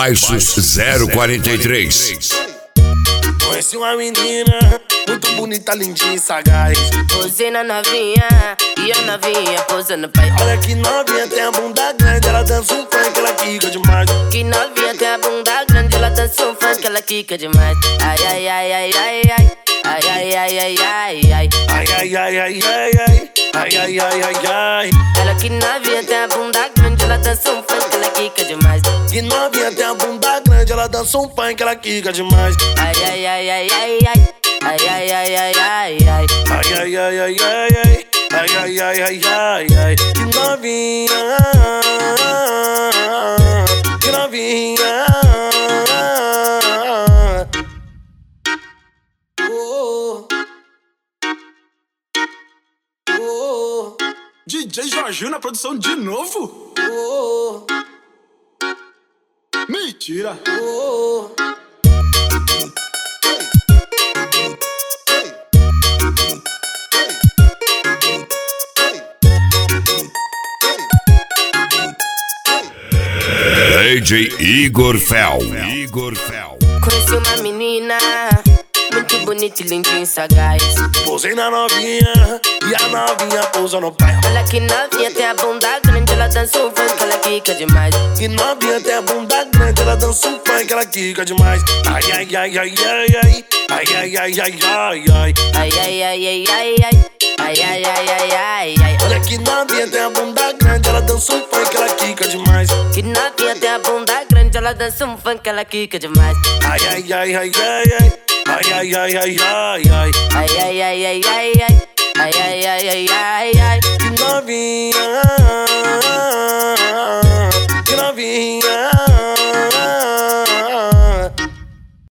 Baixos 043. Conheci uma menina muito bonita, lindinha e sagaz. Posei na novinha e a novinha posando pai. Olha que novinha, tem a bunda grande, ela dança um funk, ela quica demais. Que novinha tem a bunda grande, ela dança um funk, ela quica demais. Ai, ai, ai, ai, ai, ai. Ai, ai, ai, ai, ai, ai. Ai, ai, ai, ai, ai, ai. Ai, ai, ai, ai, ai. Ela que novinha tem a bunda grande, ela dança um funk, ela quica demais. Que novinha, tem a bunda grande, ela dança um funk, ela quica demais. Ai, ai, ai, ai, ai, ai. Ai, ai, ai, ai, ai, ai. Ai, ai, ai, ai, ai, ai. Ai, ai, ai, ai, ai, ai. Que novinha. Que novinha. Oh. Oh. DJ Jorginho na produção de novo? Oh. Mentira! Oh. DJ Igor Fel. Conheci uma menina muito bonita e lindinha e sagaz. Posei na novinha e a novinha pousa no pai. Olha que novinha tem a bunda grande, ela dança um funk, ela quica demais. Que novinha, tem a bunda grande, ela dança um funk, ela quica demais. Ai, ai, ai, ai, ai, ai. Ai, ai, ai, ai, ai, ai. Ai, ai, ai, ai, ai, ai. Ai, ai, ai, ai, ai, ai. Olha que novinha, tem a bunda grande, ela dança um funk, ela quica demais. Que novinha tem a bunda grande, ela dança um funk, ela quica demais. Ai, ai, ai, ai, ai, ai. Ai, ai, ai, ai, ai, ai. Ai, ai, ai, ai, ai, ai. Ai, ai, ai, ai, ai, ai. Que novinha.